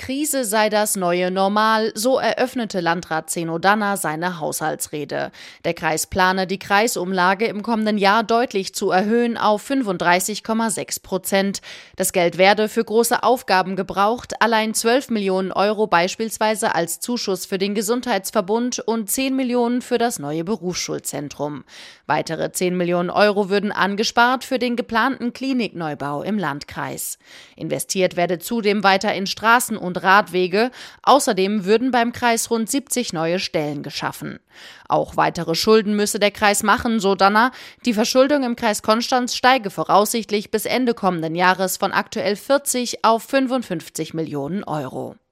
Krise sei das neue Normal, so eröffnete Landrat Zeno Danner seine Haushaltsrede. Der Kreis plane, die Kreisumlage im kommenden Jahr deutlich zu erhöhen auf 35,6%. Das Geld werde für große Aufgaben gebraucht, allein 12 Millionen Euro beispielsweise als Zuschuss für den Gesundheitsverbund und 10 Millionen für das neue Berufsschulzentrum. Weitere 10 Millionen Euro würden angespart für den geplanten Klinikneubau im Landkreis. Investiert werde zudem weiter in Straßen und Radwege. Außerdem würden beim Kreis rund 70 neue Stellen geschaffen. Auch weitere Schulden müsse der Kreis machen, so Danner. Die Verschuldung im Kreis Konstanz steige voraussichtlich bis Ende kommenden Jahres von aktuell 40 auf 55 Millionen Euro.